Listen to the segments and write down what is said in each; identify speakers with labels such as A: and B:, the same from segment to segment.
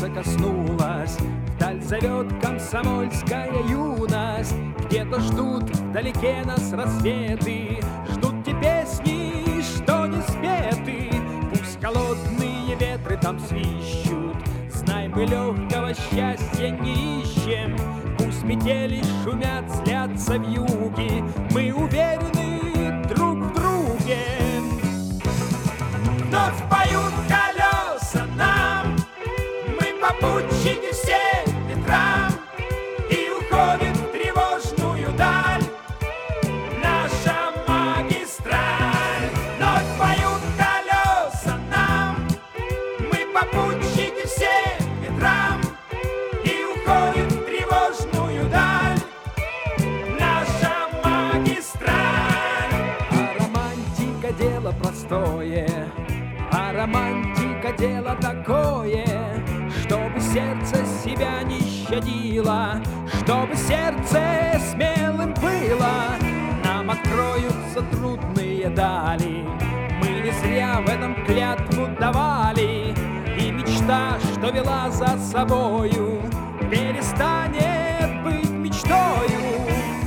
A: сердце коснулось. Вдаль зовет комсомольская юность. Где-то ждут вдалеке нас рассветы, ждут те песни, что не спеты. Пусть холодные ветры там свищут, знай, мы легкого счастья не ищем. Пусть метели шумят, злятся вьюги, мы уверены друг в друге. Вновь поют колеса нам, мы попутчики всем ветрам, и уходит в тревожную даль наша магистраль. Вновь поют колеса нам, мы попутчики всем ветрам, и уходит в тревожную даль наша магистраль. А романтика дело простое, а романтика дело такое, чтобы сердце себя не щадило, чтобы сердце смелым было. Нам откроются трудные дали, мы не зря в этом клятву давали, и мечта, что вела за собою, перестанет быть мечтою.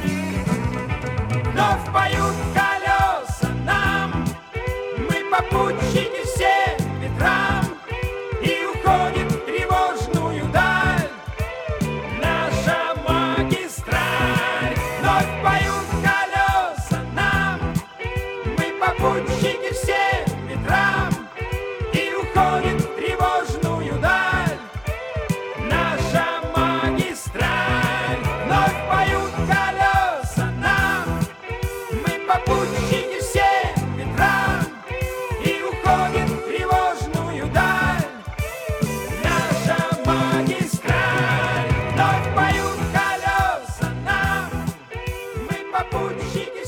A: Вновь поют колеса нам, мы попутчики всем ветрам, и уходит в тревожную даль наша магистраль. Вновь поют колеса нам, мы попутчики всем ветрам, и уходит в тревожную даль наша магистраль. Вновь поют колеса нам, мы попутчики всем ветрам, и уходит в тревожную даль наша магистраль. Вновь поют колеса нам, мы попутчики